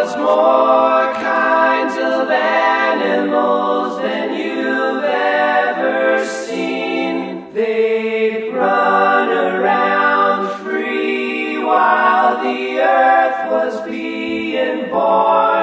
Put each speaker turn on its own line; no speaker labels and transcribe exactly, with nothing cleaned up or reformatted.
was more kinds of animals than you've ever seen. They'd run around free while the earth was being born.